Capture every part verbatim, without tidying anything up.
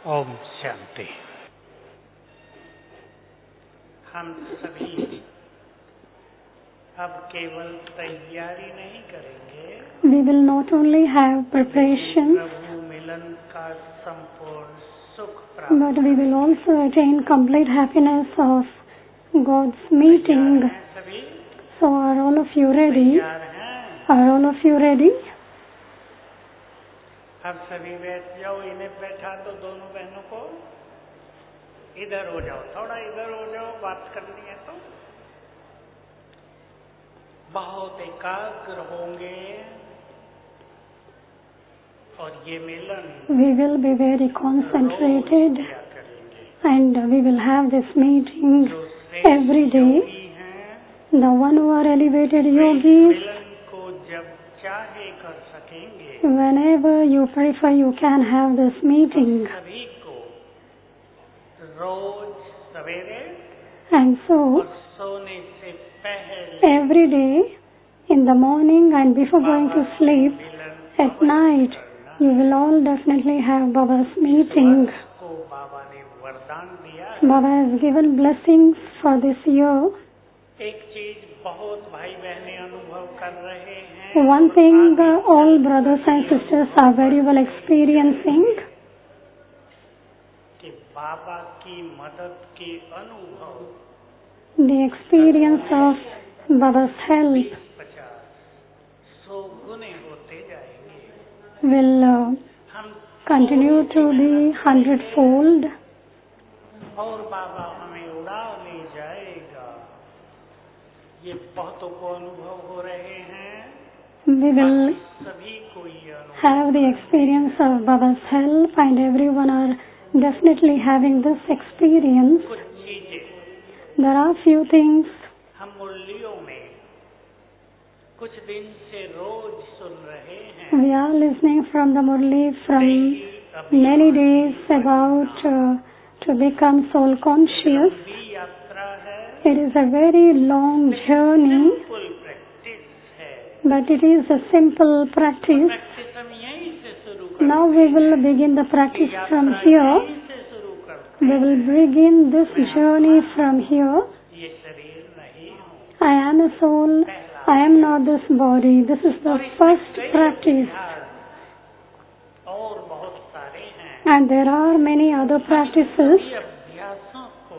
ओम शांति। हम सभी अब केवल तैयारी नहीं करेंगे, we will not only have preparation, प्रभु मिलन का संपूर्ण सुख but प्राप्त we will also attain complete happiness of God's meeting. हैं सभी So are all of you ready? तैयार हैं? Are all of you ready? अब सभी बैठ जाओ। इन्हें बैठा दो दोनों बहनों को। इधर हो जाओ, थोड़ा इधर हो जाओ, बात करनी है तो। बहुत एकाग्र होंगे और ये मिलन We will be very concentrated रोज किया करेंगे। and we will have this meeting जो श्रेष्ठ every day. योगी हैं, The one who are elevated way yogis, मिलन को जब चाहे कर सकेंगे। whenever you prefer, you can have this meeting. सभी को रोज सवेरे And so, और सोने से पहले every day, in the morning and before going to sleep, Milan at night, you will all definitely have Baba's meeting. को बाबा ने वरदान दिया। Baba has given blessings for this year. एक चीज बहुत भाई बहनें अनुभव कर रहे हैं। One thing uh, all brothers and sisters are very well experiencing, कि बाबा की मदद के अनुभव the experience of Baba's help पचास सौ गुने होते जाएंगे। will uh, हम continue to be hundredfold, और बाबा हमें उड़ा ले जाएगा। ये बहुतों को अनुभव हो रहे हैं। we will सभी को ये अनुभव have the experience of Baba's help, and everyone are definitely having this experience. कुछ चीजें There are few things हम मुरलियों में कुछ दिन से रोज सुन रहे हैं। we are listening from the Murli from अभी many days about uh, to become soul conscious. लंबी यात्रा है, It is a very long journey, full practice है। but it is a simple practice. Practice हम यहीं से शुरू करते Now we will begin the practice हैं। from यात्रा here. यहीं से शुरू करते We will begin this journey from here. हैं। ये शरीर नहीं हूँ। I am a soul. I am not this body. This is the first practice. और बहुत सारे हैं। And there are many other practices. ये अभ्यासों को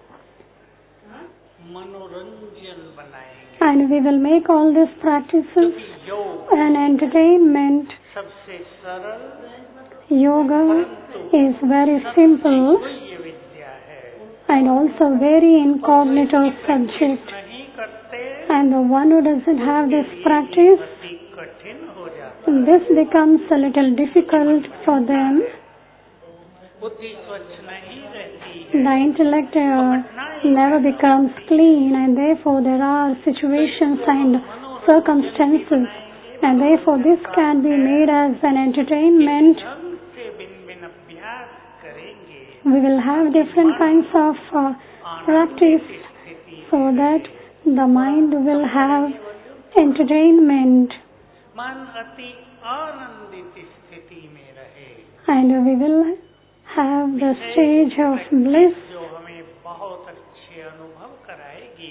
मनोरंजन बनाएंगे। And we will make all these practices क्योंकि योग an entertainment. सबसे सरल Yoga is very simple ये विद्या है। and also very incognito subject. नहीं करते And the one who doesn't have this practice, अति कठिन हो जाता। this becomes a little difficult for them. बुद्धि स्वच्छ नहीं रहती है। The intellect uh, never becomes clean, and therefore there are situations and circumstances, and therefore this can be made as an entertainment. ढंग से भिन्न भिन्न अभ्यास करेंगे We will have different kinds of uh, practice स्थिति so that the mind will have entertainment, मन अति आनंदित स्थिति में रहे, and we will have the stage of bliss, जो हमें बहुत अच्छे अनुभव कराएगी।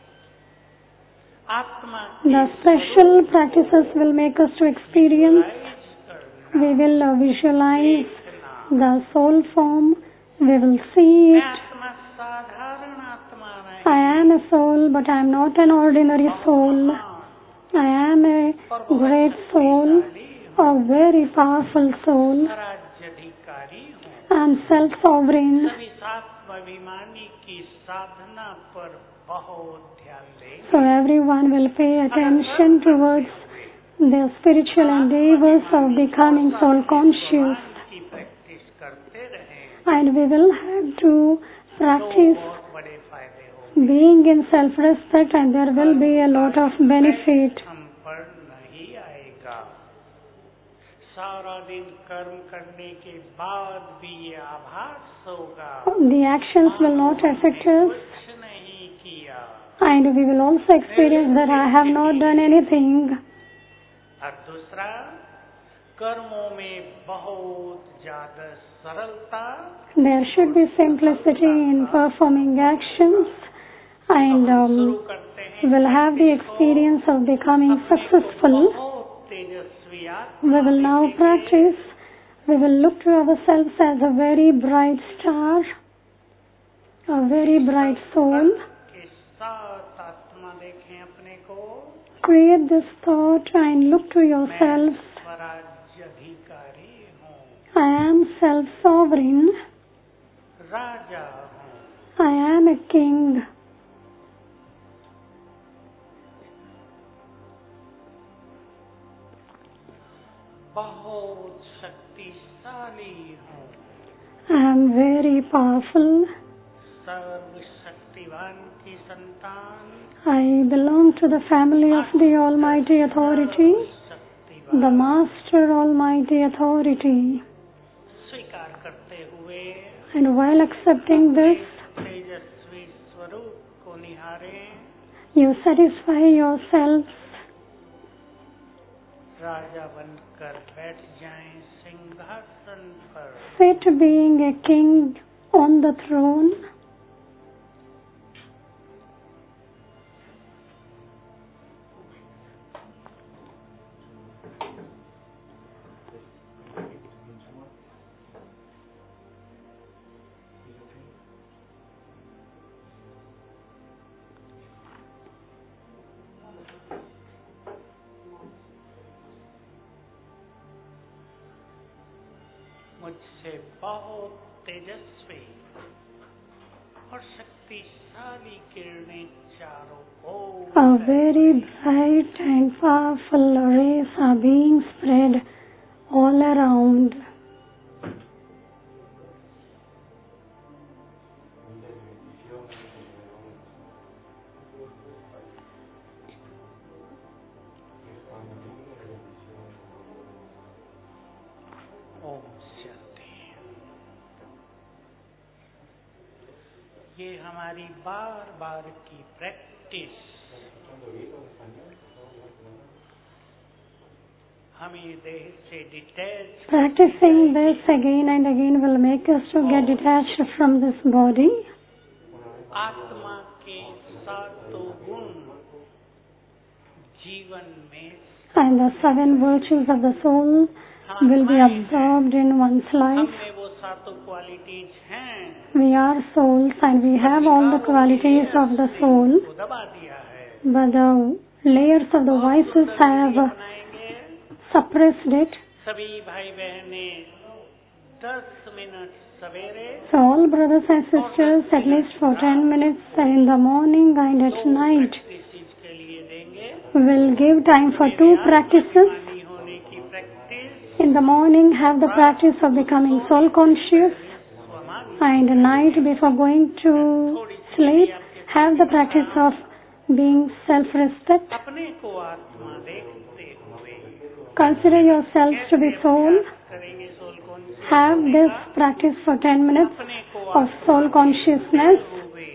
आत्मा the special practices will make us to experience. We will uh, visualize the soul form, we will see it. आत्मा साधारण आत्मा नहीं, I am a soul, but I am not an ordinary soul. I am a great soul, a very powerful soul. राज्याधिकारी हूँ। I am self-sovereign. सभी स्वाभिमानी की साधना पर बहुत ध्यान दें। So everyone will pay attention towards the spiritual endeavors of becoming soul conscious. की practice करते रहें And we will have to तो practice बहुत बड़े फायदे होंगे। being in self-respect, and there will be a lot of benefit. हम पर नहीं आएगा। सारा दिन कर्म करने के बाद भी ये आभास होगा The actions will not affect us, कुछ नहीं किया। and we will also experience that I have not done anything. और दूसरा कर्मों में बहुत ज्यादा सरलता, There should be simplicity in performing actions, and um, शुरू करते हैं we'll have the experience of becoming successful. बहुत तेजस्वी We will now practice. We will look to ourselves as a very bright star, a very bright soul. के साथ आत्मा देखें अपने को, Create this thought and look to मैं yourself. स्वराज्य अधिकारी हूँ, I am self-sovereign. राजा हूँ, I am a king. बहुत शक्तिशाली हूँ, I am very powerful. सर्वशक्तिवान की संतान, I belong to the family of the Almighty Authority, शक्तिवान the Master Almighty Authority. स्वीकार करते हुए And while accepting this, तेजस्वी स्वरूप को निहारें, you satisfy yourself. राजा बनकर बैठ जाएं सिंहासन पर, Sit being a king on the throne. मुझसे बहुत तेजस्वी और शक्तिशाली किरणें चारों ओर A very bright and powerful rays are being spread all around. Om Shanti. ये हमारी बार बार की प्रैक्टिस हमें देह से detach, Practicing this again and again will make us to get detached from this body. आत्मा के सातों गुण जीवन में And the seven virtues of the soul will be absorbed in one's life. हमें वो सातों क्वालिटीज हैं, We are souls and we have all the qualities of the soul, वो दबा दिया है, but the layers of the vices have बनाएंगे। suppressed it. सभी भाई बहने दस मिनट सवेरे So all brothers and sisters, at least for ten minutes in the morning and at night, practice के लिए देंगे। will give time for two practices. पानी होने की practice, In the morning, have the practice of becoming soul conscious, स्वमान and at night, before going to sleep, have the practice of being self-respect. अपने को आत्मा देखते हुए Consider yourselves to be soul. करेंगे सोल कौन Have this practice for ten minutes अपने को of soul consciousness, हुए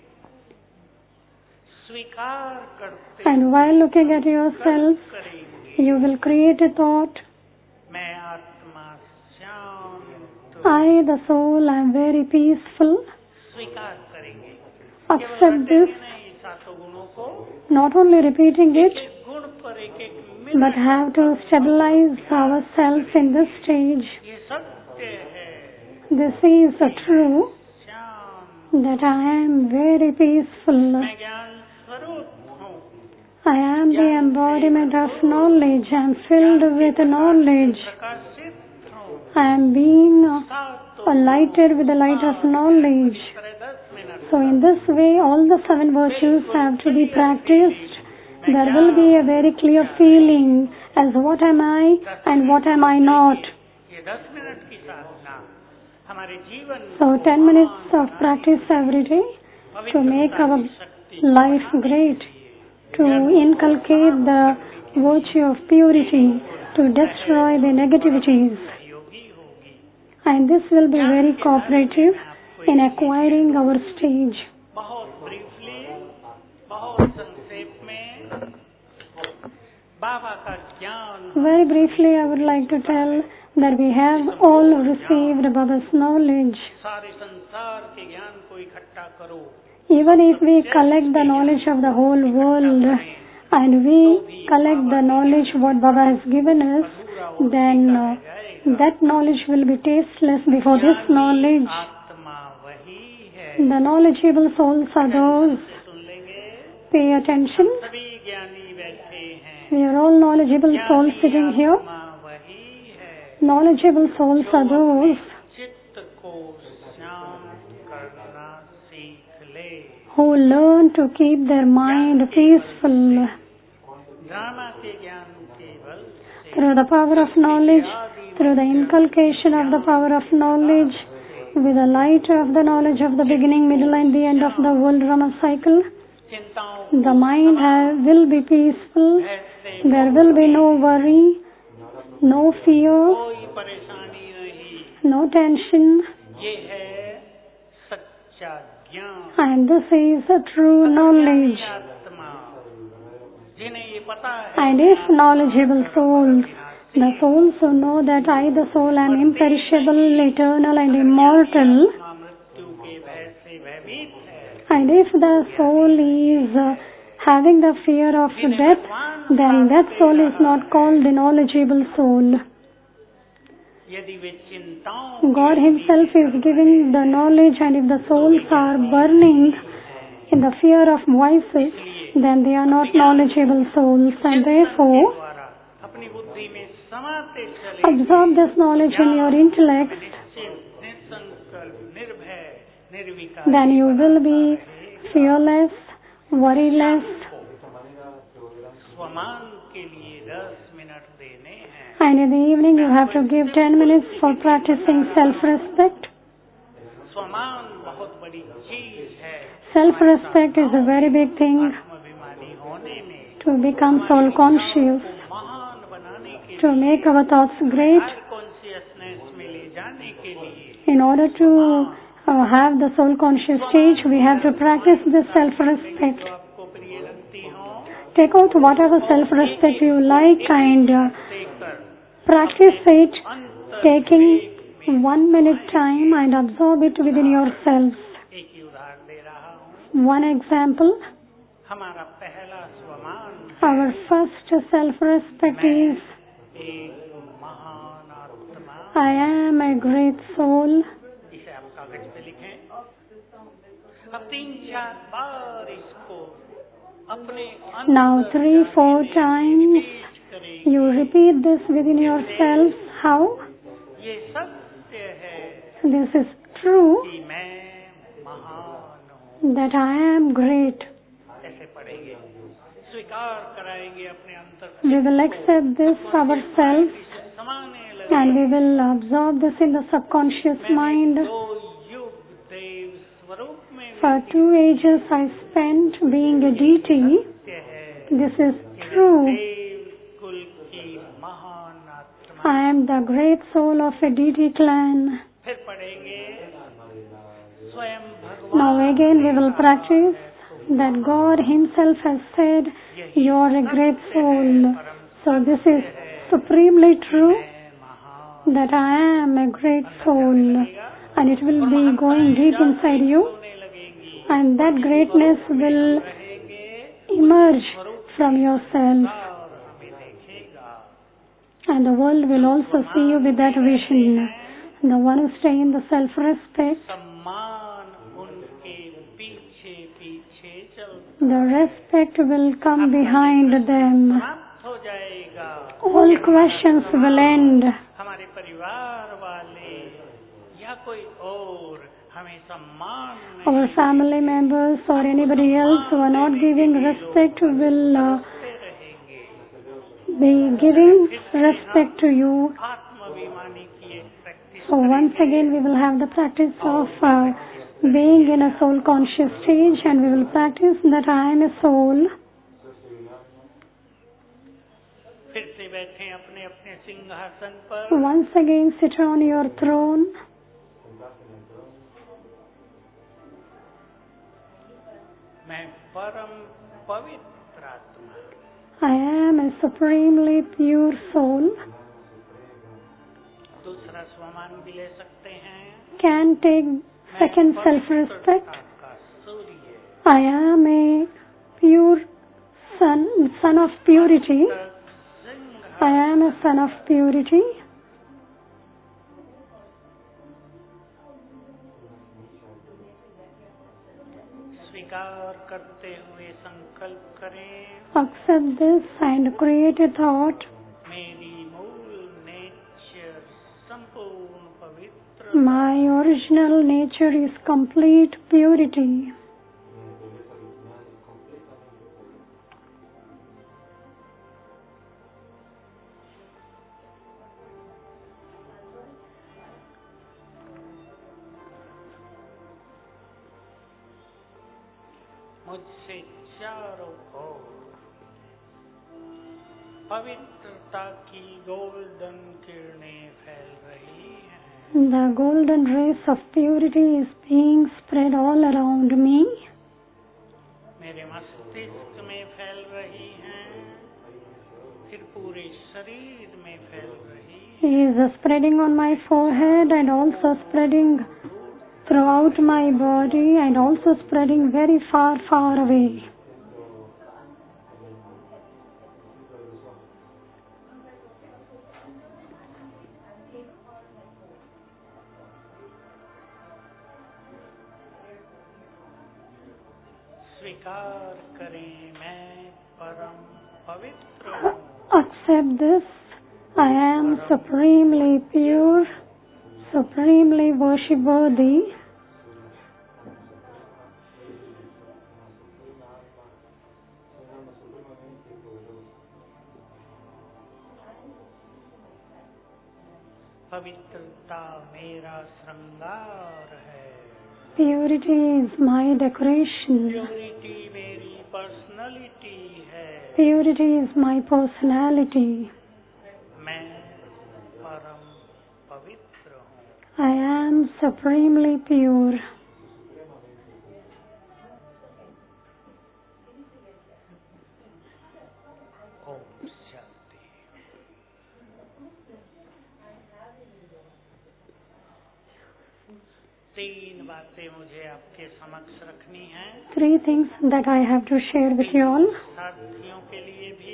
स्वीकार करते and while looking at yourself, करेंगे। you will create a thought. मैं आत्मा शांत I, the soul, am very peaceful. स्वीकार करेंगे। Accept this, नहीं सातों गुणों को not only repeating it, एक गुण पर एक एक but minute, have to stabilize ourselves in this stage. ये सत्य है, This is the true, शांत, that I am very peaceful. मैं ज्ञान स्वरूप हूँ, I am the embodiment of knowledge. I am filled with knowledge. प्रकाशित हूँ, I am being सातों lighted with the light of knowledge. तरह दस minute So in this way, all the seven virtues have to be practiced. There will be a very clear feeling as what am I and what am I not. ये दस minute की साधना हमारे जीवन So ten minutes of practice every day to make our life great, to inculcate the virtue of purity, to destroy the negativities. योगी होगी। And this will be very cooperative in acquiring our stage. बहुत briefly, बहुत संक्षेप में बाबा का ज्ञान Very briefly, I would like to tell that we have all received Baba's knowledge. सारे संसार के ज्ञान को इकट्ठा करो, Even if we collect the knowledge of the whole world and we collect the knowledge what Baba has given us, then uh, that knowledge will be tasteless before this knowledge. आत्मा वही है। The knowledgeable souls are those. सुन लेंगे, Pay attention. सभी ज्ञानी बैठे हैं, We are all knowledgeable souls sitting here. आत्मा वही है, Knowledgeable souls are those चित्त को शांत करना सीख ले। who learn to keep their mind peaceful drama के ज्ञान केवल से through the power of knowledge, through the inculcation of the power of knowledge, with the light of the knowledge of the beginning, middle and the end of the world drama cycle. चिंताओं The mind has, will be peaceful. ऐसे There will be no worry, no fear, कोई परेशानी नहीं। no tension. ये है सच्चा ज्ञान। And this is a true knowledge. आत्मा जिन्हें ये पता है, And if knowledgeable souls, the souls who know that I, the soul, am imperishable, eternal and immortal, मृत्यु के भय से भयभीत है, and if the soul is uh, having the fear of death, then that soul is not called the knowledgeable soul. यदि वे चिंताओं God Himself is giving the knowledge, and if the souls are burning in the fear of vices, then they are not knowledgeable souls, and therefore द्वारा अपनी बुद्धि में समाते चले, absorb this knowledge in your intellect, निश्चित, निसंकल्प, निर्भय, निर्विकार, then you will be fearless, worryless, स्वमान के लिए दस मिनट देने हैं। and in the evening you have to give ten minutes for practicing self-respect. स्वमान बहुत बड़ी चीज है Self-respect is a very big thing आत्माभिमानी होने में, to become soul conscious, महान बनाने के to make our thoughts great. Consciousness में ले जाने के लिए In order to uh, have the soul conscious stage, we have to practice this self-respect. जो आपको प्रिय लगती हो, Take out whatever self-respect you like and uh, देखकर practice it, अंतर taking one minute time and absorb it within yourselves. एक ही उदाहरण दे रहा हूँ। One example, हमारा पहला स्वमान our first self-respect is, एक महान आत्मा, I am a great soul. इसे आप कागज पे लिखें। अब तीन चार बार इसको अपने अंदर Now three, four times पेश करें। you repeat this within yourselves. How? ये सत्य है This is true कि मैं महान हूँ। that I am great. ऐसे पढ़ेंगे, स्वीकार कराएंगे अपने अंतर, We will accept this ourselves इसे समाने लगे। and we will absorb this in the subconscious mind. दो युग देव स्वरूप में For two ages I spent being a deity. सत्य है This is true. देव कुल की महान आत्मा। I am the great soul of a deity clan. फिर पढ़ेंगे, स्वयं Now भगवान again we will practice that God Himself has said, you are a great soul. So this is supremely true मैं महान that I am a great soul, and it will be going deep inside you, होने लगेंगी, and that greatness will रहेंगे emerge from yourself, और हमें देखेगा। and the world will also see you with that vision. The one who stay in the self-respect, सम्मान उनके पीछे पीछे चल the respect will come behind them. समाप्त हो जाएगा। All questions will end. हमारे परिवार वाले या कोई और हमें सम्मान नहीं Our family members or anybody else who are not giving respect will uh, देते रहेंगे। be giving respect to you. आत्माभिमानी की एक practice So once again we will have the practice of uh, being in a soul conscious stage, and we will practice that I am a soul. फिर से बैठे अपने अपने सिंहासन पर। Once again sit on your throne. मैं परम पवित्र आत्मा, I am a supremely pure soul. दूसरा स्वमान भी ले सकते हैं, Can take second self-respect. का सूर्य I am a pure son, son of purity. Singh I am a son of purity. स्वीकार करते हुए संकल्प करें, Accept this and create a thought. मेरी मूल नेचर संपूर्ण पवित्र, My original nature is complete purity. मुझसे चारों ओर पवित्रता की गोल्डन किरणें फैल रही हैं। The golden rays of purity is being spread all around me. मेरे मस्तिष्क में फैल रही हैं, फिर पूरे शरीर में फैल रही He is spreading on my forehead and also spreading throughout my body and also spreading very far, far away. स्वीकार करें, मैं परम पवित्र हूँ। Accept this. I am supremely pure, supremely worship worthy. पवित्रता मेरा श्रृंगार है, Purity is my decoration. Purity मेरी पर्सनालिटी है, Purity is my personality. मैं परम पवित्र हूँ। I am supremely pure. Om Shanti. तीन बातें मुझे आपके समक्ष रखनी हैं, Three things that I have to share with you all. साथियों के लिए भी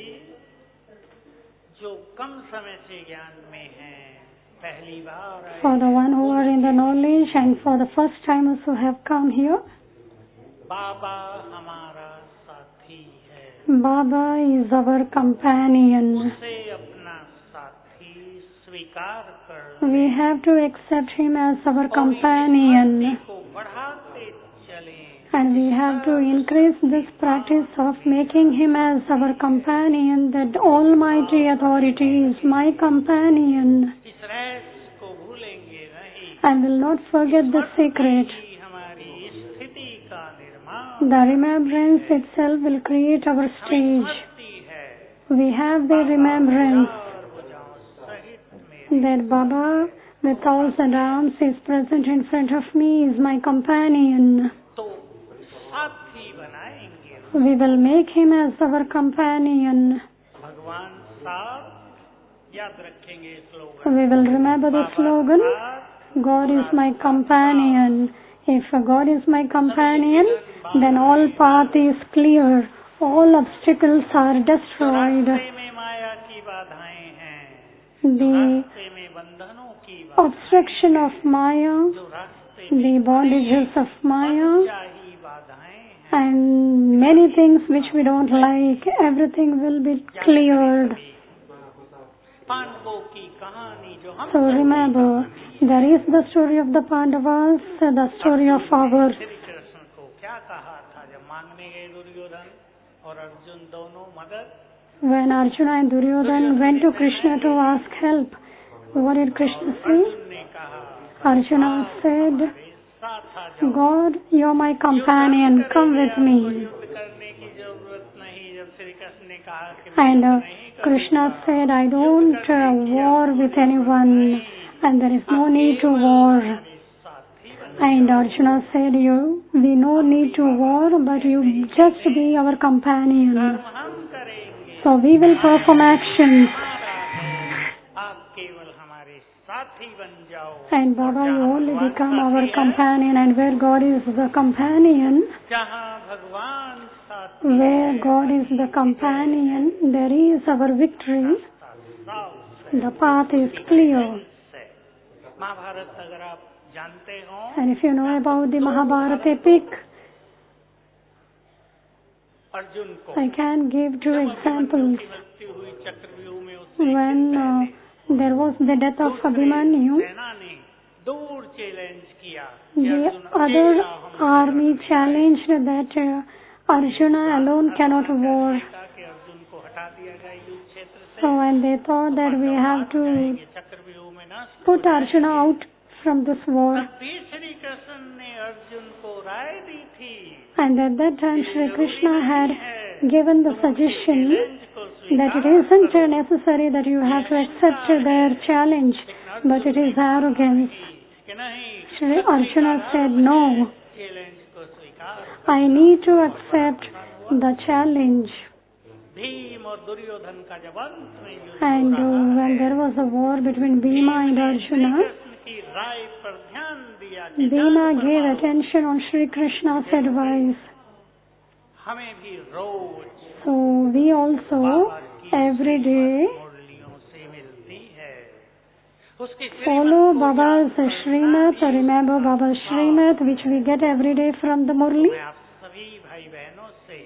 जो कम समय से ज्ञान में हैं, पहली बार आए, For the one who are in the knowledge and for the first timers who have come here, बाबा हमारा साथी है, Baba is our companion. उसे अपना साथी स्वीकार कर We have to accept him as our companion. को बढ़ाते चलें, And we have to increase this practice of making him as our companion, that Almighty Authority is my companion. इस रहस्य को भूलेंगे नहीं, And will not forget the secret. कि हमारी स्थिति का निर्माण The remembrance itself will create our stage. स्मृति है, We have the remembrance चार भुजाओं सहित मेरे that Baba with thousand arms is present in front of me, is my companion. तो साथी बनाएंगे। We will make him as our companion. भगवान साथ याद रखेंगे slogan, We will remember the slogan, God is my companion. If God is my companion, then all path is clear, all obstacles are destroyed. रास्ते में माया की बाधाएं हैं, The रास्ते में बंधनों की बाधाएं, obstruction of Maya, जो रास्ते में the bondages of Maya, चाही बाधाएं हैं, and many things which we don't like, everything will be cleared. पांडवों की कहानी जो हम So remember, there is the story of the Pandavas, the story of our. Shri Krishna को क्या कहा था जब मांगने गए दुर्योधन और अर्जुन दोनों मदद, When Arjuna and Duryodhan went to Krishna to ask help, what did Krishna say? Arjun ने कहा Arjuna said, "मेरे साथ आ जाओ, God, you are my companion, come with me. युद्ध करने की जरूरत नहीं। जब श्री कृष्ण ने कहा कि And uh, नहीं Krishna said, I don't uh, war with anyone, and there is no need to war. साथी And Arjuna said, you, we no need to war, but you just be our companion. हम करेंगे, So we will perform actions. आप केवल हमारे साथी बन जाओ. And Baba, you only become our companion, and where God is the companion, जहाँ भगवान साथी, where God is the companion, there is our victory. The path is clear. Mahabharat अगर आप जानते हो, And if you know about the Mahabharata epic, Arjun को I can give two examples. मृत्यु हुई चक्रव्यूह में, उससे When uh, there was the death of Abhimanyu, सेना ने दूर चैलेंज किया, the other army challenged that uh, Arjuna alone cannot war. कि अर्जुन को हटा दिया जाए युद्ध क्षेत्र से. So when they thought that we have to ये चक्रव्यूह में ना put Arjuna out from this war, तब भी श्री कृष्ण ने अर्जुन को राय दी थी, and at that time Shri Krishna had given the suggestion that it isn't necessary that you have to accept their challenge, but it is arrogance. कि नहीं Shri Arjuna said, no, challenge को स्वीकार. I need to accept the challenge. Bhim और दुर्योधन का जब अंत में युद्ध And uh, when there was a war between Bhima and Arjuna, Krishna की राय पर ध्यान दिया कि Bhima gave attention on Shri Krishna's advice. हमें भी रोज So we also every day मुरलियों से मिलती है. उसकी follow Baba's Srimad, or remember Baba's Srimad, which we get every day from the Murli. मैं आप सभी भाई बहनों से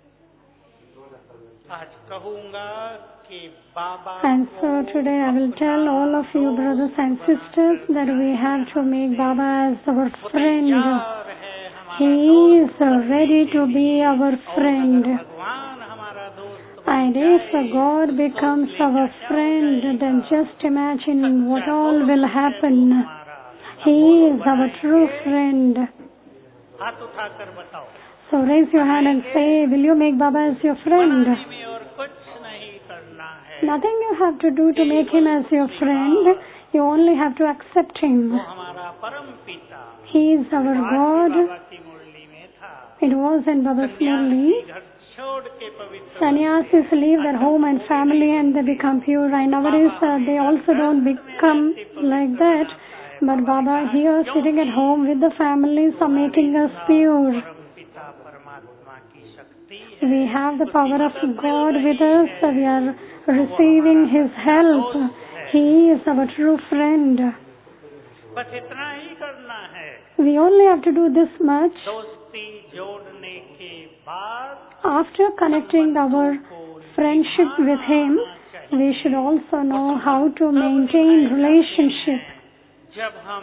आज कहूँगा कि बाबा And so today I will tell all of you brothers and sisters that we have to make Baba as our friend. तैयार है हमारा He is ready to be our friend. भगवान हमारा दोस्त. And if God becomes our friend, then just imagine what all will happen. He is our true friend. हाथ उठाकर बताओ. So raise your hand and say, will you make Baba as your friend? बनाने में और कुछ नहीं करना है. Nothing you have to do to make him as your friend. You only have to accept him. वो हमारा परम पिता He is our God. बाबा की मुरली में था. It was in Baba's Murli. घर छोड़ के पवित्र Sannyasis leave their home and family and they become pure. And nowadays uh, they also don't become like that. But Baba here sitting at home with the families are making us pure. परम पिता परमात्मा की शक्ति है. We have the power of God with us. We are receiving His help. He is our true friend. बस इतना ही करना है. We only have to do this much. दोस्ती जोड़ने के बाद After connecting our friendship with Him, we should also know how to maintain relationship. जब हम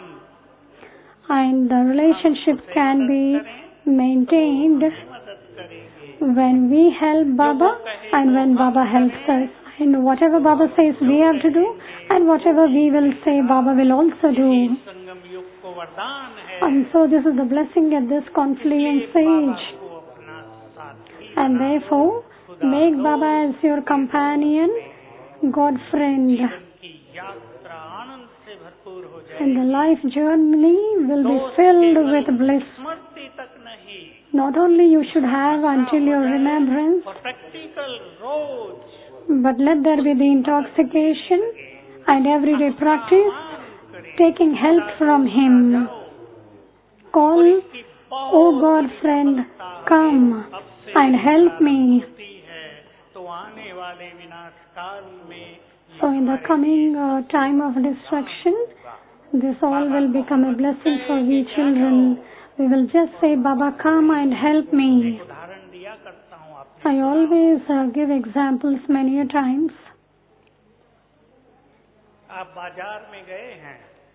And the relationship can be maintained मदद करेंगे, when we help Baba and when Baba helps us. And whatever Baba says we have to do, and whatever we will say Baba will also do. संगम युग को वरदान है. And so this is the blessing at this confluence age. को अपना साथी And therefore, make Baba as your companion, God friend. की यात्रा आनंद से भरपूर हो जाए. And the life journey will be filled with bliss. स्मृति तक नहीं Not only you should have until your remembrance, और प्रैक्टिकल रोज but let there be the intoxication and everyday practice, taking help from Him. Call, O God friend, come and help me. है तो आने वाले विनाश काल में So in the coming uh, time of destruction, this all will become a blessing for we children. We will just say, Baba, come and help me. उदाहरण दिया करता हूँ. आप I always uh, give examples many a times. आप बाजार में गए हैं,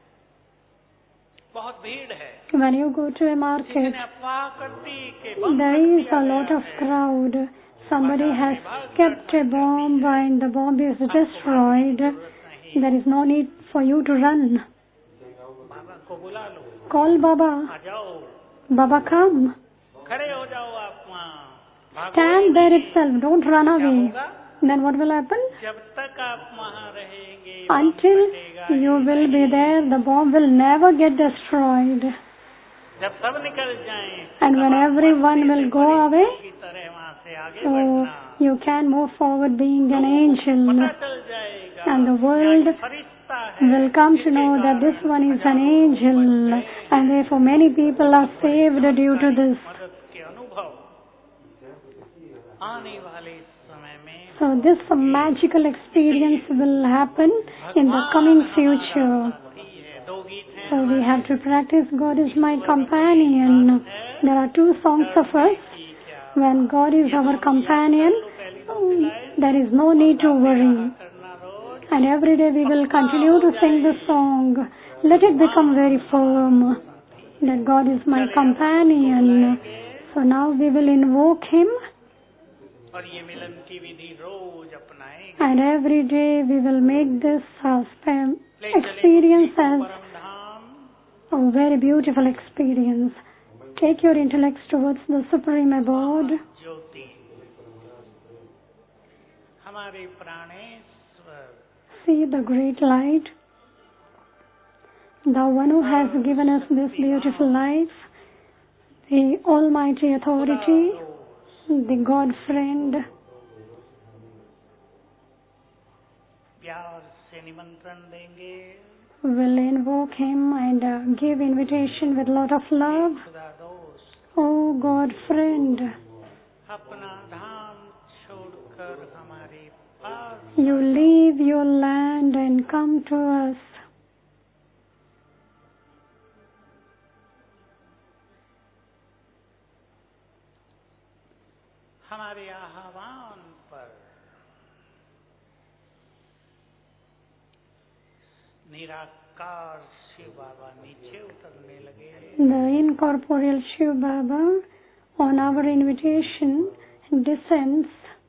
बहुत भीड़ है. When you go to a market, किसी ने अफवाह कर दी कि बम there रख is दिया a lot गया of है. crowd. Somebody has kept a bomb and the bomb is destroyed. There is no need for you to run. बाबा को बुला लो, Call Baba. आ जाओ, Baba, come. खड़े हो जाओ आप वहाँ. भागो Stand there itself. Don't run क्या away. होगा? Then what will happen? जब तक आप वहाँ रहेंगे, Until bomb फटेगा you he will be नहीं. there, the bomb will never get destroyed. जब सब निकल जाएं, And when तब आप everyone मस्ती will से go बड़ी away, की तरह वहाँ से आगे So बढ़ना, you can move forward being an angel, पता चल जाएगा and the world क्या फरिश्ता है, will come to जिसके know that this कारण one is an हजारों लोग angel, बन गए। and therefore many people are saved due to this. मदद के अनुभव आने वाले समय में So this magical experience will happen in the coming future. दो गीत हैं So we have to practice God is my companion. There are two songs of us. When God is our companion, there is no need to worry. And every day we will continue to sing this song. Let it become very firm that God is my companion. So now we will invoke Him. और ये मिलन की विधि रोज अपनाएंगे, And every day we will make this uh, spe- experience as a very beautiful experience. Take your intellects towards the Supreme Abode. ज्योति हमारे प्राणेश्वर, See the great light. The one who has given us this beautiful life, the Almighty Authority, the God friend. प्यार से निमंत्रण देंगे, Will invoke Him and uh, give invitation with lot of love. खुदा दोस्त, Oh God friend, अपना धाम छोड़कर हमारे पास, you leave your land and come to us. हमारे आह्वान पर निराकार शिव बाबा नीचे उतरने लगे। The incorporeal Shiv Baba, on our invitation, descends.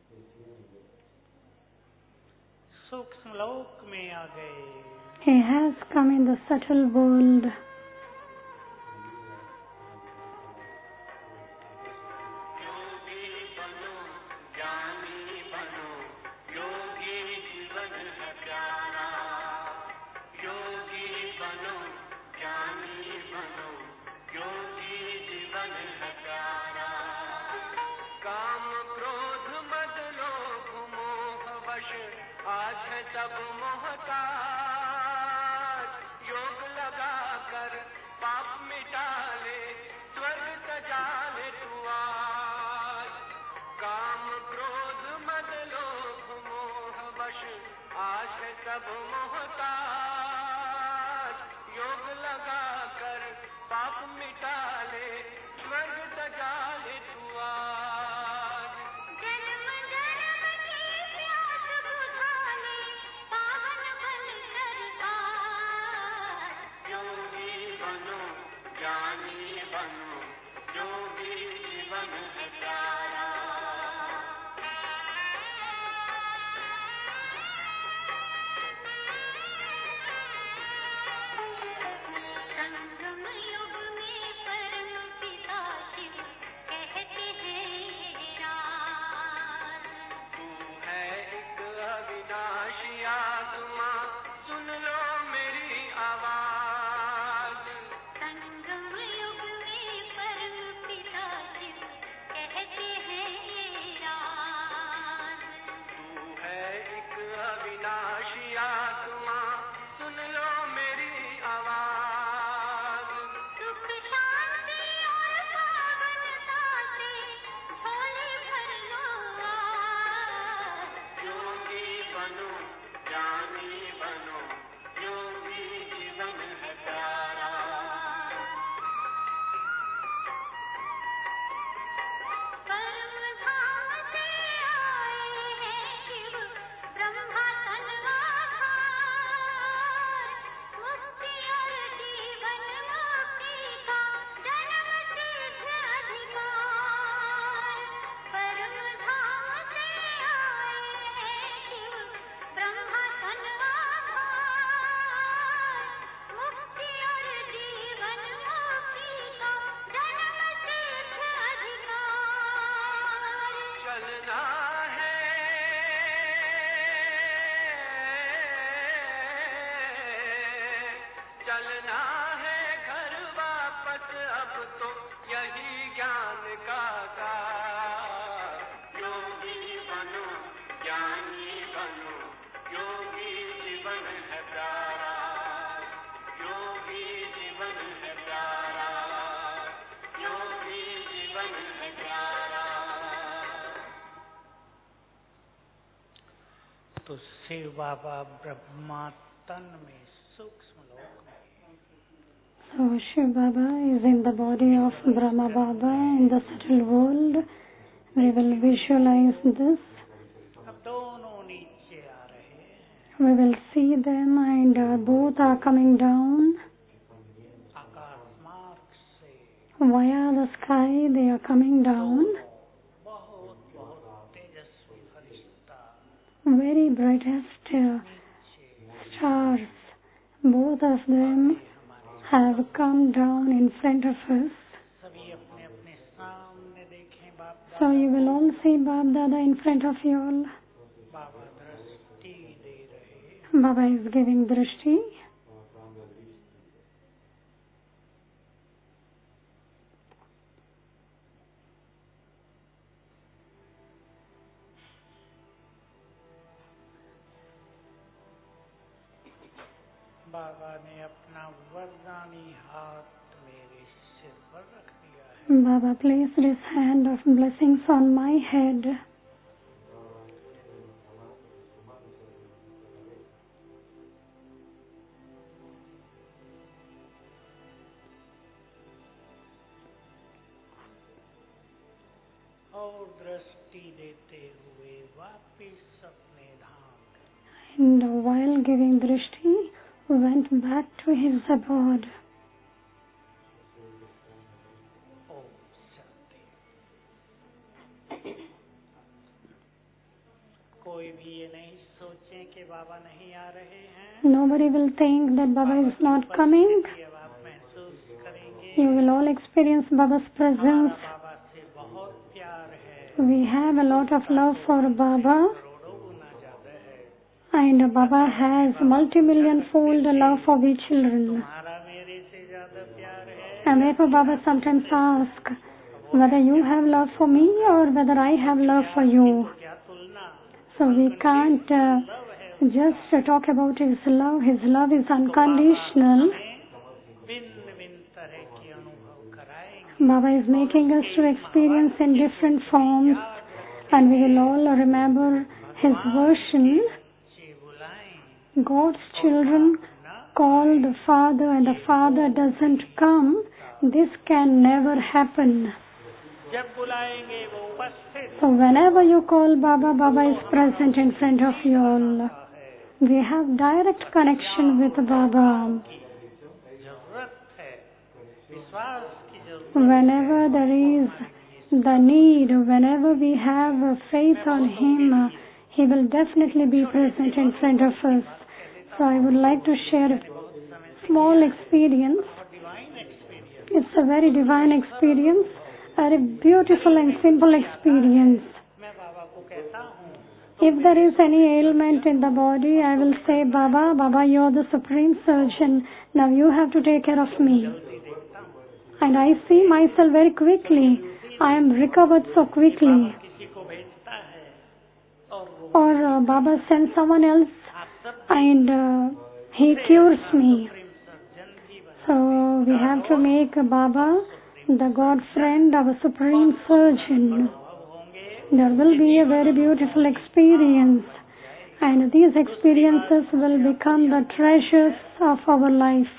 सूक्ष्म लोक में आ गए, He has come in the subtle world. संगम युग में परम पिता शिव कहते हैं तो शिव बाबा ब्रह्मा तन में सूक्ष्म लोक में. So Shiv Baba is in the body of Brahma Baba in the subtle world. We will visualize this. अब दोनों नीचे आ रहे हैं. We will see them and uh, both are coming down. आकाश मार्ग से Via the sky they are coming down. बहुत बहुत तेजस्वी फरिश्ता Very brightest uh, stars. Both of them have come down in front of us. सभी अपने अपने सामने देखें. बाप So you will all see Bab Dada in front of you all. बाबा दृष्टि दे रहे हैं. Baba is giving drishti. बाबा ने अपना वरदानी हाथ मेरे सिर पर रख दिया है. Baba placed his hand of blessings on my head. और दृष्टि देते हुए वापिस अपने धाम. And while giving drishti, went back to his abode. Om Shanti. कोई भी ये नहीं सोचे कि बाबा नहीं आ रहे हैं. Nobody will think that Baba is not coming. ये अब आप महसूस करेंगे. You will all experience Baba's presence. हमारा बाबा से बहुत प्यार है. We have a lot of love for Baba. करोड़ों गुना ज्यादा है. And Baba has multi-million fold love for we children. तुम्हारा मेरे से ज्यादा प्यार है. And therefore Baba sometimes asks whether you have love for me or whether I have love for you. क्या तुलना. So we can't uh, just uh, talk about his love. His love is unconditional. भिन्न भिन्न तरह के अनुभव कराएंगे. Baba is making us to experience in different forms, and we will all remember his version. God's children call the Father and the Father doesn't come. This can never happen. जब बुलाएंगे वो उपस्थित. So whenever you call Baba, Baba is present in front of you all. We have direct connection with Baba. जरूरत है. विश्वास की जरूरत. Whenever there is the need, whenever we have faith on Him, He will definitely be present in front of us. So I would like to share a small experience. Divine experience. It's a very divine experience, a very beautiful and simple experience. मैं बाबा को कहता हूँ. If there is any ailment in the body, I will say, Baba, Baba, you're the supreme surgeon. Now you have to take care of me. And I see myself very quickly. I am recovered so quickly. किसी को भेजता है और वो Or uh, Baba sends someone else आप सब and uh, he cures me. प्रेम सर्जन भी बने. So we have to make Baba the God friend, our supreme surgeon. होंगे. There will be a very beautiful experience, and these experiences will become the treasures of our life.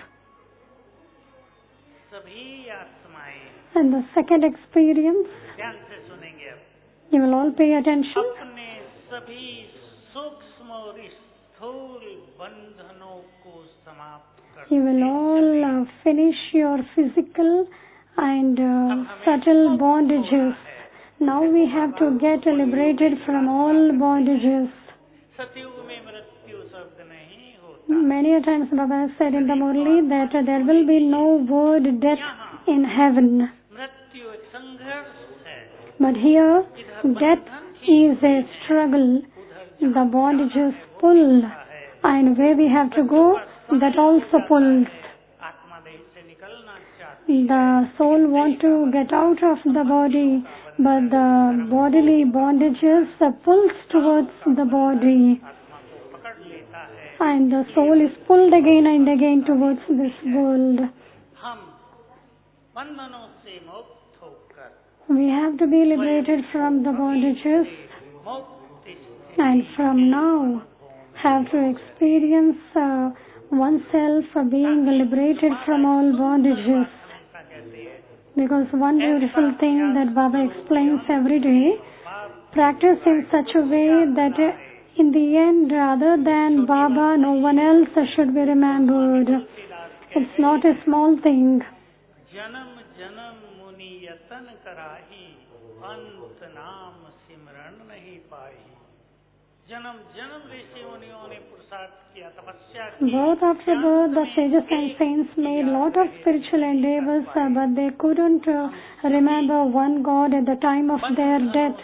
सभी आत्माएं And the second experience, ध्यान से सुनेंगे. अब you will all pay attention. अपने सभी सूक्ष्म और स्थूल बंधनों को समाप्त कर. You will all uh, finish your physical and uh, subtle bondages. Now we have to get liberated from all bondages. सतयुग में मृत्यु शब्द नहीं होता. Many a times Baba has said in the Murli that there will be no word death in heaven. मृत्यु एक संघर्ष है. But here, death is a struggle. The bondages pull, and where we have to go, that also pulls. आत्मा देह से निकलना चाहती. The soul wants to get out of the body, but the bodily bondages pulls towards the body, आत्मा को पकड़ लेता है. and the soul is pulled again and again towards this world. हम बंधनों से मुक्त होकर We have to be liberated from the bondages, मुक्त and from now have to experience uh, oneself uh, being liberated from all bondages. Because one beautiful thing that Baba explains every day, practice in such a way that uh, in the end, other than Baba, no one else should be remembered. It's not a small thing. जन्म जन्म मुनि यतन कराही अंत नाम सिमरन नहीं पाई जन्म जन्म ऋषि मुनियों ने पुरुषार्थ किया तपस्या की Both after birth, the sages and saints made lot of spiritual endeavors, uh, but they couldn't uh, remember one God at the time of their death.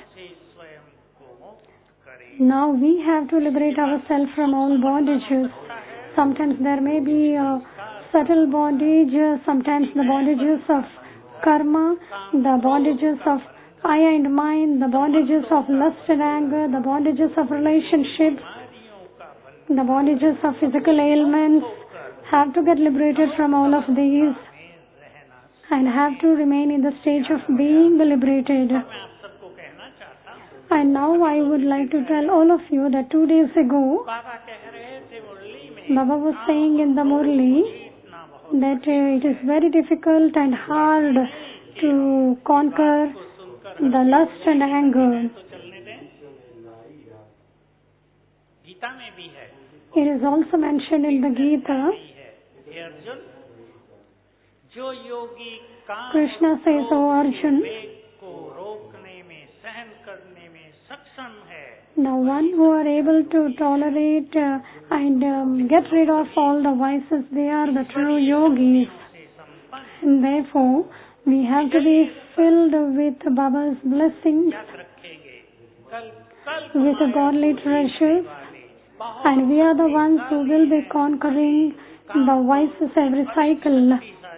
Now we have to liberate ourselves from all bondages. Sometimes there may be uh, subtle bondage, sometimes the bondages of karma, the bondages of I and mind, the bondages of lust and anger, the bondages of relationships, the bondages of physical ailments. Have to get liberated from all of these and have to remain in the stage of being liberated. And now I would like to tell all of you that two days ago, Baba was saying in the Murli that uh, it is very difficult and hard to conquer the lust and anger. It is also mentioned in the Gita. Krishna says, "O Arjun, the one who are able to tolerate uh, and um, get rid of all the vices, they are the true yogis. And therefore, we have to be filled with Baba's blessings, with godly treasures, and we are the ones who will be conquering the vices every cycle.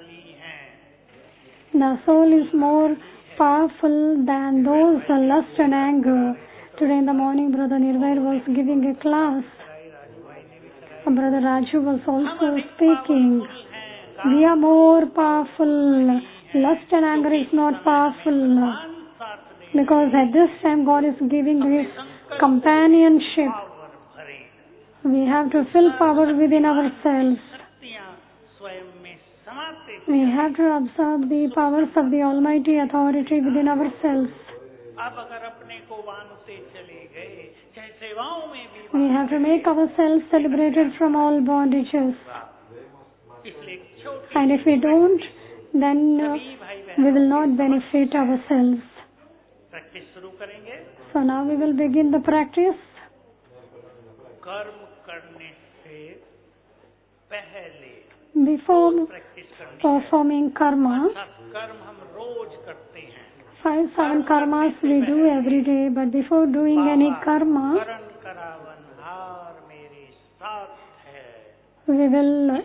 The soul is more powerful than those uh, lust and anger." Today in the morning, Brother Nirvair was giving a class. Brother Raju was also speaking. We are more powerful. Lust and anger is not powerful. Because at this time, God is giving His companionship. We have to fill power within ourselves. We have to absorb the powers of the Almighty authority within ourselves. We have to make ourselves liberated from all bondages. And if we don't, then uh, we will not benefit ourselves. So now we will begin the practice. Before performing karma, five, seven karmas we do every day, but before doing any karma, we will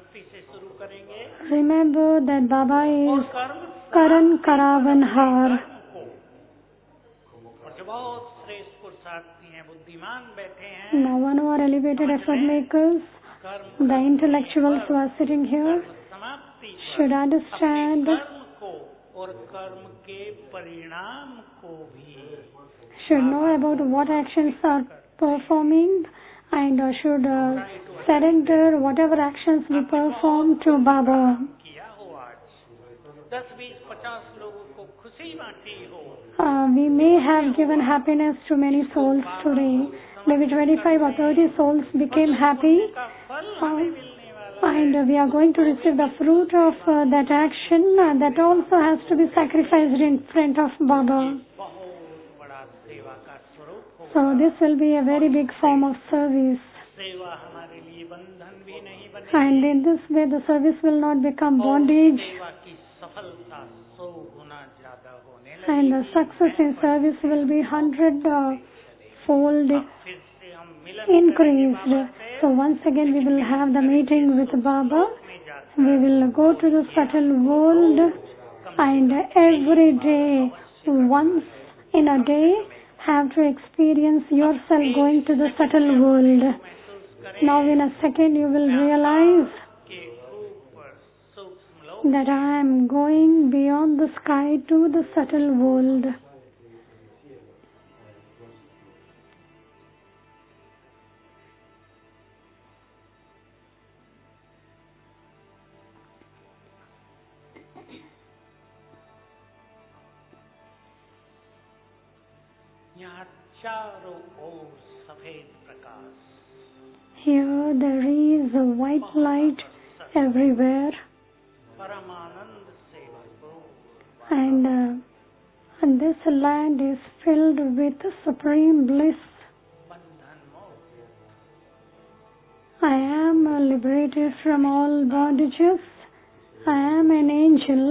remember that Baba is Karan Karavanhar. Now one who are elevated effort makers, the intellectuals who are sitting here, should understand, should know about what actions are performing, and uh, should uh, surrender whatever actions we perform to Baba. Uh, we may have given happiness to many souls today. Maybe twenty-five or thirty souls became happy. Uh, and uh, we are going to receive the fruit of uh, that action uh, that also has to be sacrificed in front of Baba. So this will be a very big form of service. And in this way the service will not become bondage. And the success in service will be hundred-fold increased. So once again we will have the meeting with Baba. We will go to the subtle world, and every day, once in a day, have to experience yourself going to the subtle world. Now in a second you will realize that I am going beyond the sky to the subtle world. यहाँ चारों ओर सफेद प्रकाश, Here there is a white light everywhere, परमानंद से भरपूर, and, uh, and this land is filled with supreme bliss. बंधन मुक्त, I am uh, liberated from all bondages. I am an angel.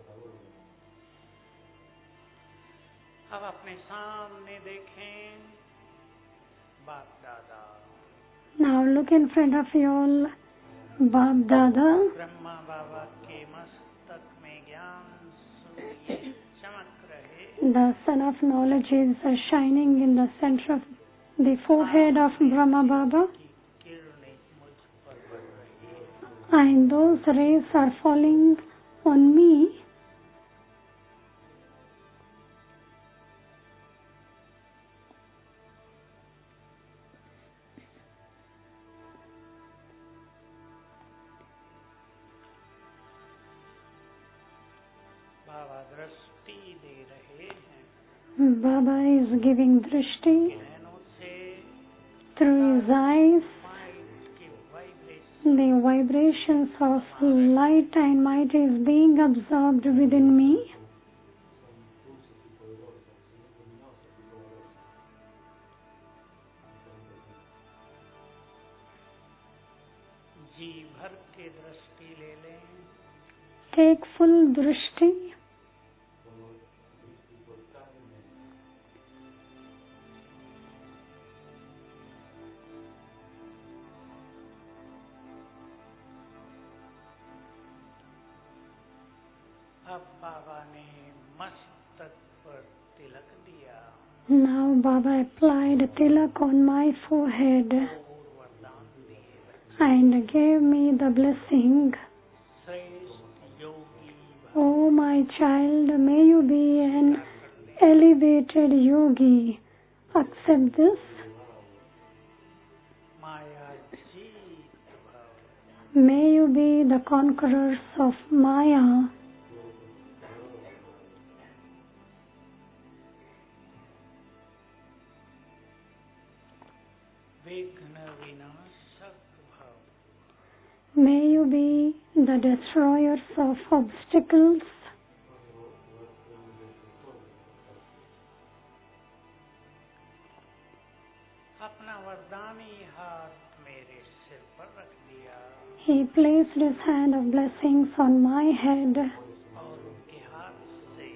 अब अपने सामने देखें बाप दादा, Now look in front of you all, Bap Dada. Brahma बाबा के मस्तक में ज्ञान सूर्य चमक रहे, The sun of knowledge is uh, shining in the center of the forehead of Brahma Baba, की किरणें मुझ पर पड़ रही है। and those rays are falling on me. बाबा दृष्टि दे रहे हैं, Baba is giving drishti नैनों से through his eyes. माइंड के vibration The vibrations of light and might is being absorbed within me. जी भर के दृष्टि ले लें, Take full drishti. अब बाबा ने मस्तक पर तिलक दिया Now Baba applied tilak on my forehead और वरदान दिए, and gave me the blessing. श्रेष्ठ योगी Oh my child, may you be an elevated yogi. Accept this. माया जीत भव, May you be the conquerors of Maya. विघ्न विनाशक भव, May you be the destroyers of obstacles. अपना वरदानी हाथ मेरे सिर पर रख दिया He placed his hand of blessings on my head, और उनके हाथ से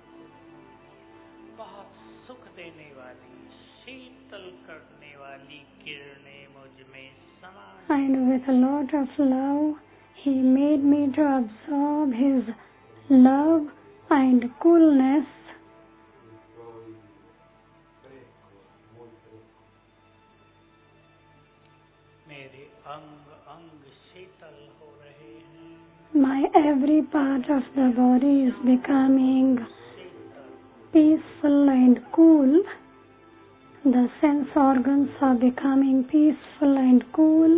बहुत सुख देने वाली, शीतल करने वाली किरणें मुझ में समा and with a lot of love, he made me to absorb his love and coolness. मेरे अंग अंग शीतल हो रहे हैं, My every part of the body is becoming Sheetal peaceful and cool. The sense organs are becoming peaceful and cool.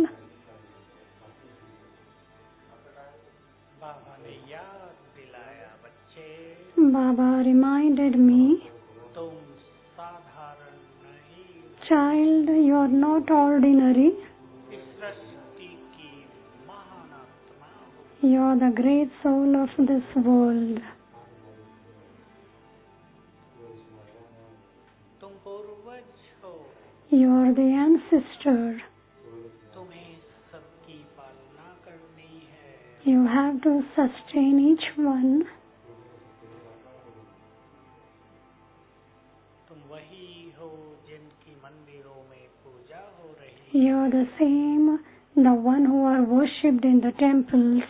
बाबा ने याद दिलाया, बच्चे Baba reminded me, तुम साधारण नहीं, child, you are not ordinary. इस सृष्टि की महान आत्मा हो, You are the great soul of this world. तुम पूर्वज हो, You are the ancestor. तुम्हें सबकी पालना करनी है, You have to sustain each one. तुम वही हो जिनकी मंदिरों में पूजा हो रही, You are the same, the one who are worshipped in the temples.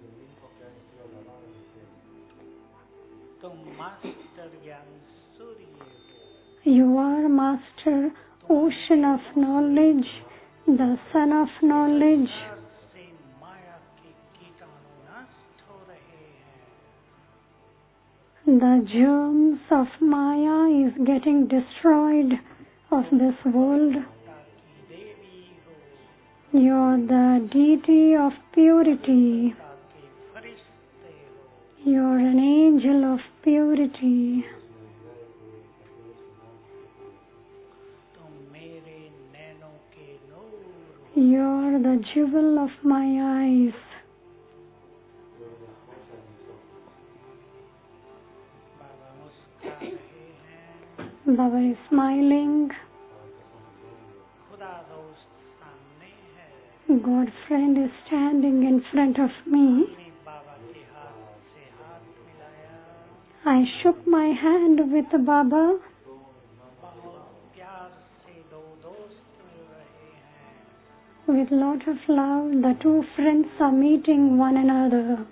तुम मास्टर ज्ञान सूर्य हो, You are master, ocean of knowledge, the sun of knowledge. से माया के कीटाणु नष्ट हो रहे हैं, The germs of Maya is getting destroyed of this world. ताकि देवी हो, You are the deity of purity. ताकि फरिश्ते हो, You are an angel of purity. the jewel of my eyes. Baba is smiling. God friend is standing in front of me. I shook my hand with Baba. With lot of love, the two friends are meeting one another.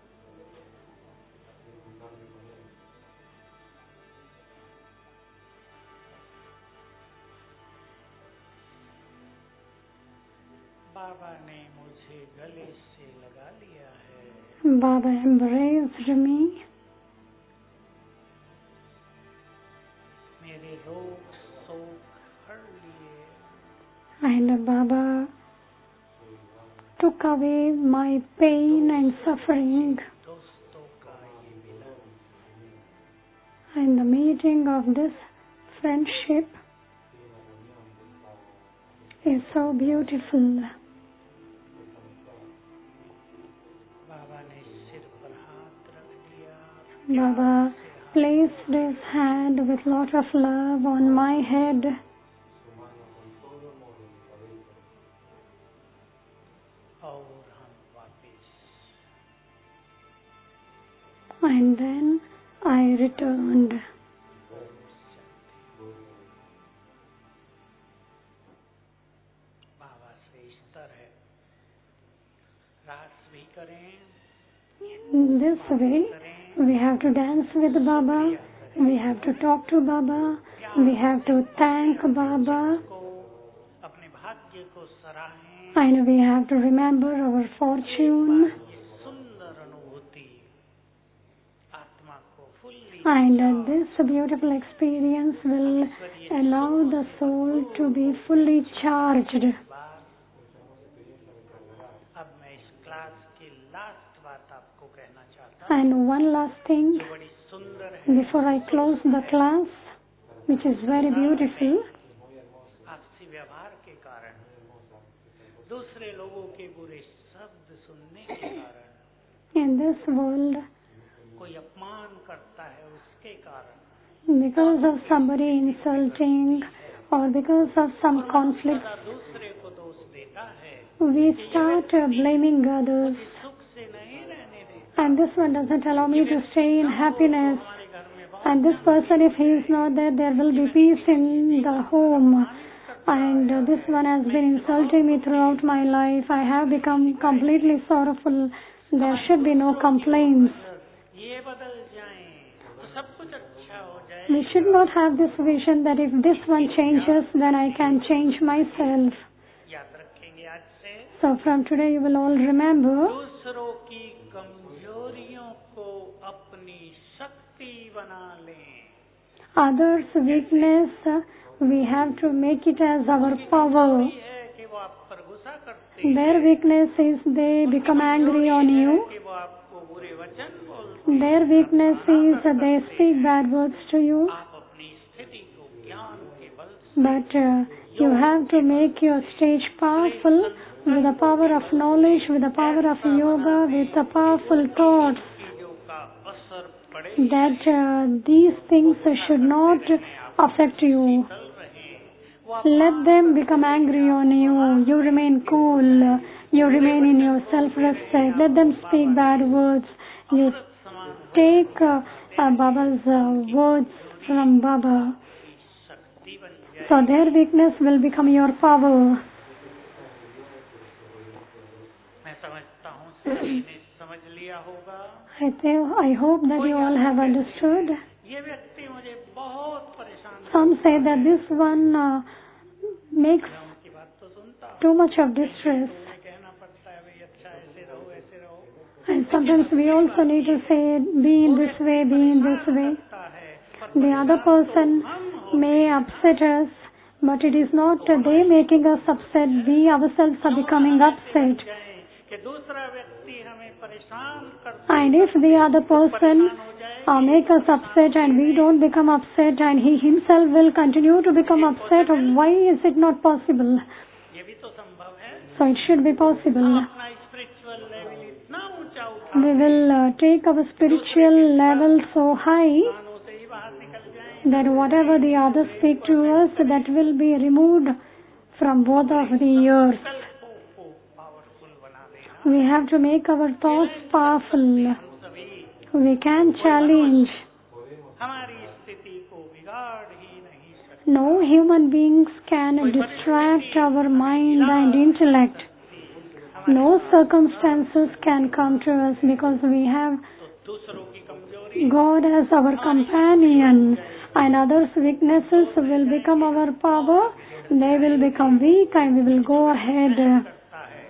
Baba embraced me. And Baba took away my pain and suffering. And the meeting of this friendship is so beautiful. Baba placed his hand with lot of love on my head. And then I returned. In this way, we have to dance with Baba, we have to talk to Baba, we have to thank Baba, and we have to remember our fortune. And this beautiful experience will allow the soul to be fully charged. And one last thing, before I close the class, which is very beautiful. In this world, because of somebody insulting or because of some conflicts, we start blaming others. And this one doesn't allow me to stay in happiness. And this person, if he is not there, there will be peace in the home. And uh, this one has been insulting me throughout my life. I have become completely sorrowful. There should be no complaints. We should not have this vision that if this one changes, then I can change myself. So from today you will all remember others' weakness, we have to make it as our power. Their weakness is they become angry on you. Their weakness is they speak bad words to you. But uh, you have to make your stage powerful with the power of knowledge, with the power of yoga, with the powerful thoughts. That uh, these things should not affect you. Let them become angry on you. You remain cool. You remain in your self-respect. Let them speak bad words. You take uh, uh, Baba's uh, words from Baba. So their weakness will become your power. I, think, I hope that you all have understood. Some say that this one uh, makes too much of distress. And sometimes we also need to say, be in this way, be in this way. The other person may upset us, but it is not they making us upset, we ourselves are becoming upset. And if the other person uh, make us upset and we don't become upset and he himself will continue to become upset, why is it not possible? So it should be possible. अपना spiritual level इतना ऊंचा उठा We will uh, take our spiritual level so high कानों से ही बाहर निकल जाए that whatever the others speak to us, that will be removed from both of the ears. संकल्पों को पावरफुल बना देना We have to make our thoughts powerful. हम सभी We can challenge. हमारी स्थिति को बिगाड़ ही नहीं सकते No human beings can distract our mind and intellect. No circumstances can come to us because we have तो दूसरों की कमजोरी God as our companion, and others' weaknesses will become our power. They will become weak and we will go ahead. करता है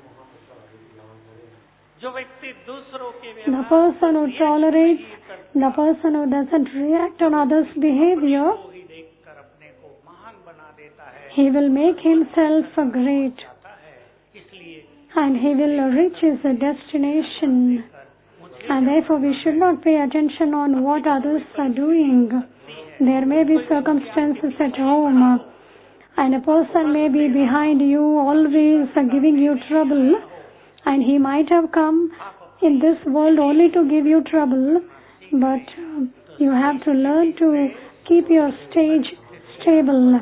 जो व्यक्ति दूसरों के The व्यवहार person who tolerates, the person who doesn't react on others' behavior, को ही देखकर अपने को महान बना देता है he will make himself great जाता है इसलिए and he will reach his destination. मुझे And therefore we should not pay attention on what others are doing. There may be circumstances at home and a person may be behind you, always giving you trouble, and he might have come in this world only to give you trouble, but uh, you have to learn to keep your stage stable.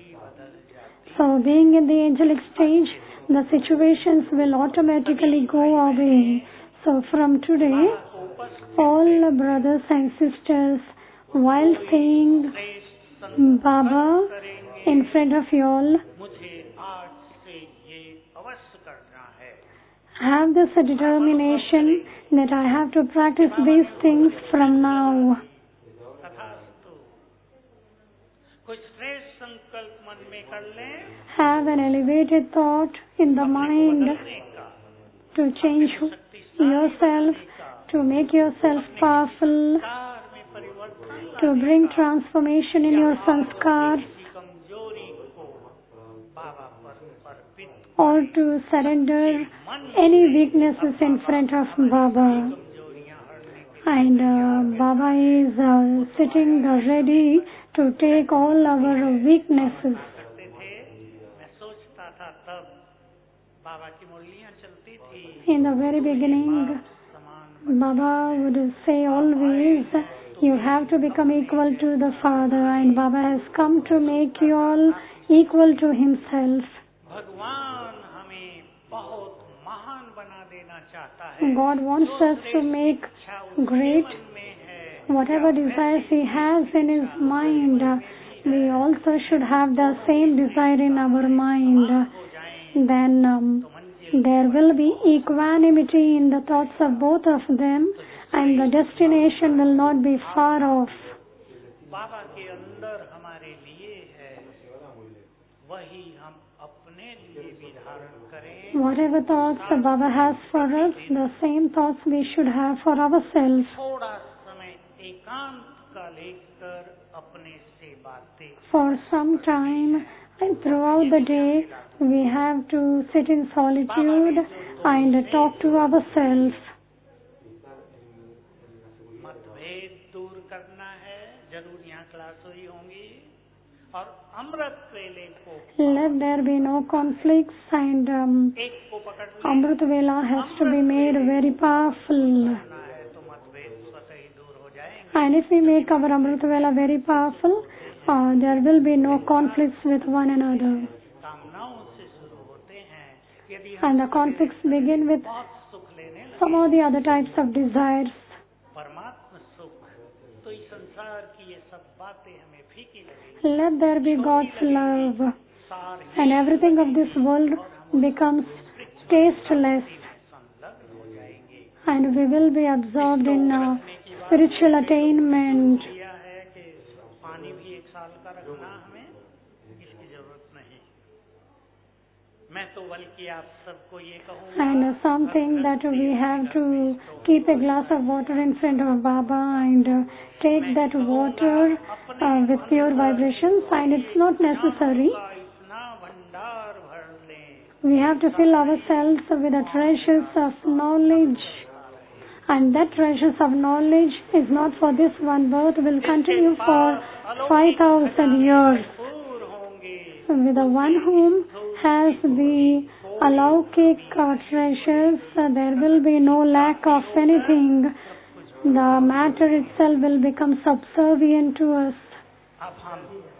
So being in the angelic stage, the situations will automatically go away. So from today, all brothers and sisters, while saying Baba in front of you all, मुझे आज से ये अवश्य करना है have this determination that I have to practice these things from now. तथास्तु कोई श्रेष्ठ संकल्प मन में कर लें Have an elevated thought in the mind बदलने का to change yourself, to make yourself powerful, कार में परिवर्तन to bring transformation in your sanskars, की कमजोरी को बाबा पर अर्पित or to surrender any weaknesses in front of Baba. कमजोरियां हरने के And uh, Baba is uh, sitting uh, ready to take all our weaknesses. करते थे मैं सोचता था तब बाबा की मुरलियां चलती थी In the very beginning, समान Baba would say always, you have to become equal to the Father, and Baba has come to make you all equal to himself. भगवान हमें बहुत महान बना देना चाहता है God wants us to make इच्छा उसके great मन में है whatever desires he has in his mind. We also should have the same desire in our mind. हो जाएं Then um, तो मंजिल there will be equanimity in the thoughts of both of them, and the destination will not be far off. बाबा के अंदर हमारे लिए है वही हम अपने लिए भी धारण करें Whatever thoughts the Baba has for us, the same thoughts we should have for ourselves. थोड़ा समय एकांत का लेकर अपने से बातें For some time and throughout the day, we have to sit in solitude and talk to ourselves. मतभेद दूर करना है जरूर यहाँ क्लास हुई होंगी और अमृत वेले को Let there be no conflicts, and um, एक को पकड़ लेना Amrit Vela has to be made very powerful. है तो मतभेद स्वतः ही दूर हो जाएंगे And if we make our Amrit Vela very powerful, uh, there will be no conflicts with one another. कामनाओं से शुरू होते हैं यदि And हम the conflicts begin with बहुत सुख लेने लगे some of the other types of desires. परमात्मा सुख तो इस संसार की ये सब बातें हमें फीकी लगेगी Let there be God's love, सार and everything of this world becomes tasteless, संलग्न हो जाएंगे and we will be absorbed in uh, spiritual attainment. किया है कि पानी भी एक साल का रखना हमें इसकी जरूरत नहीं मैं तो बल्कि आप सबको ये कहूँगा And uh, something that we have to keep a glass of water in front of Baba and uh, take that water uh, with pure vibrations, and it's not necessary. का इतना भंडार भर लें We have to fill ourselves with the treasures of knowledge. And that treasures of knowledge is not for this one birth, will continue for five thousand years. भरपूर होंगे With the one whom has the alaukik uh, treasures, uh, there will be no lack of anything. The matter itself will become subservient to us. अब हम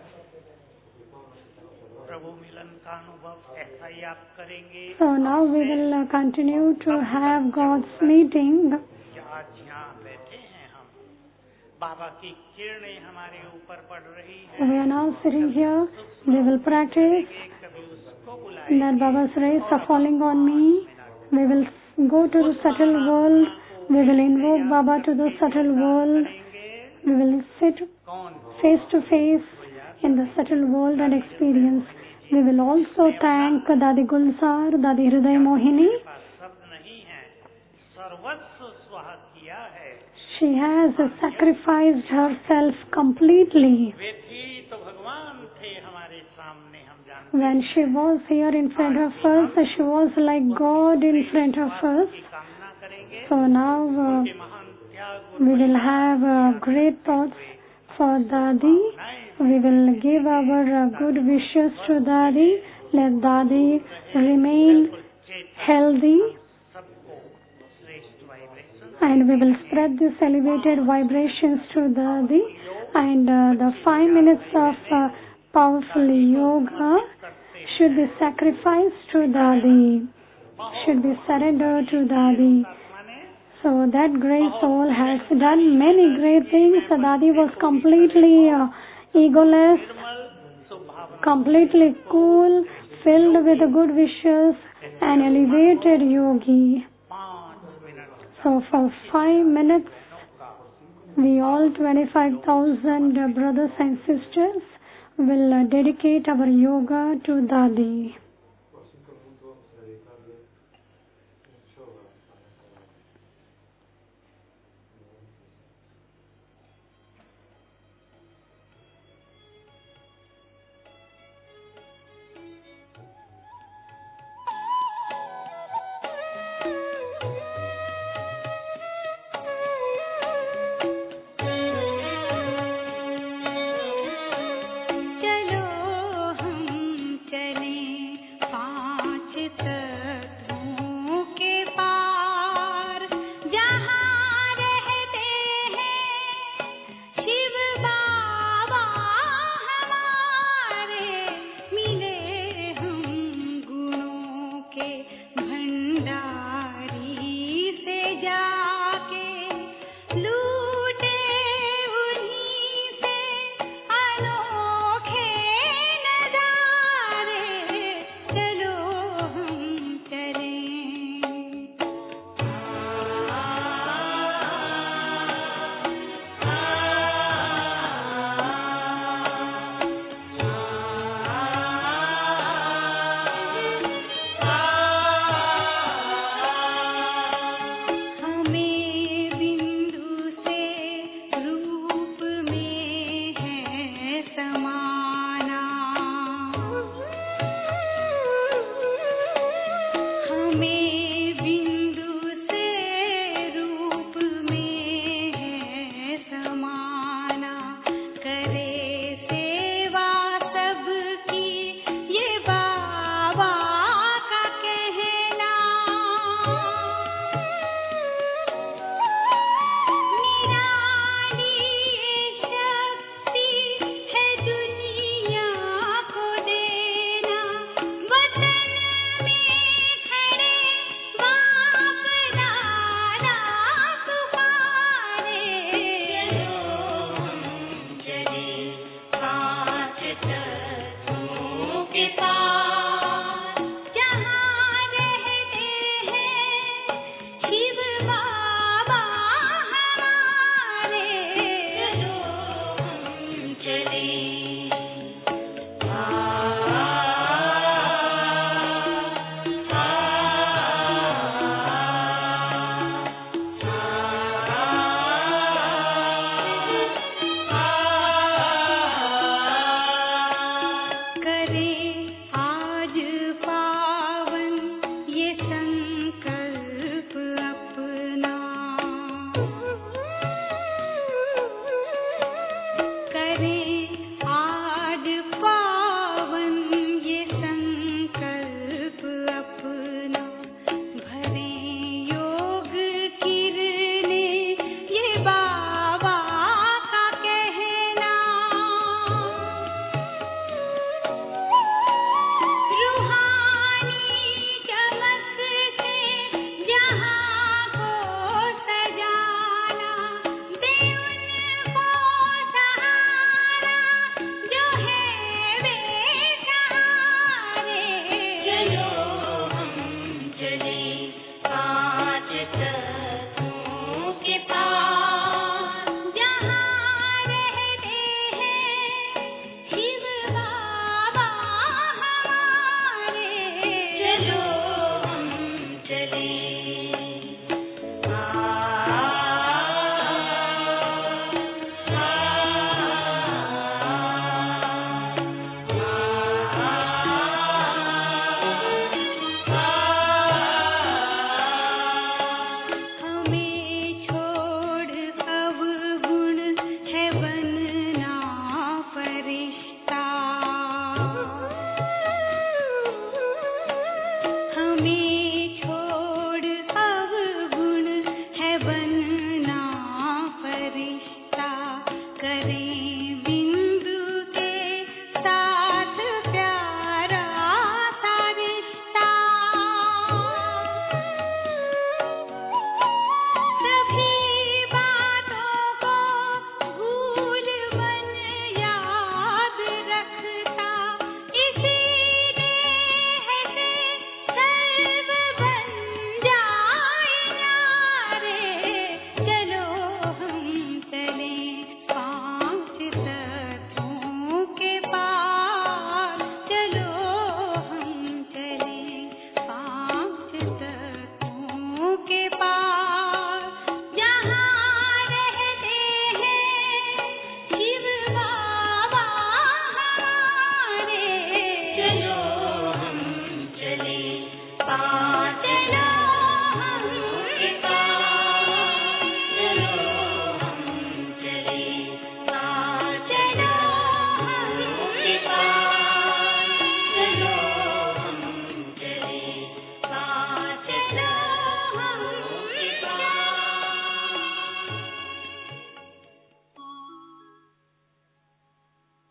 प्रभु मिलन का अनुभव ऐसा ही आप करेंगे। So now we will uh, continue to have God's meeting. आज यहाँ बैठे हैं हम, बाबा की किरणें हमारे ऊपर पड़ रही है। We are now sitting here. We will practice कभी उसको बुलाएंगे that Baba's rays are falling on me. We will go to the subtle world. We will invoke Baba to the subtle world. We will sit face to face in the subtle world and experience. We will also thank Dadi Gulzar, Dadi Hriday Mohini. शब्द नहीं है, सर्वस्व स्वाहा किया है। She has sacrificed herself completely. वे थी तो भगवान थे हमारे सामने, हम जानते हैं। When she was here in front of us, she was like God in front of us. कामना करेंगे। So now uh, महान त्याग we will have uh, great thoughts for Dadi. We will give our uh, good wishes to Dadi. Let Dadi remain healthy. सबको श्रेष्ठ vibration And we will spread these elevated vibrations to Dadi. And uh, the five minutes of uh, powerful yoga should be sacrificed to Dadi. Should be surrendered to Dadi. So that great soul has done many great things. Dadi was completely uh, egoless, completely cool, filled with good wishes, an elevated yogi. So for five minutes, we all twenty-five thousand brothers and sisters will uh, dedicate our yoga to Dadi.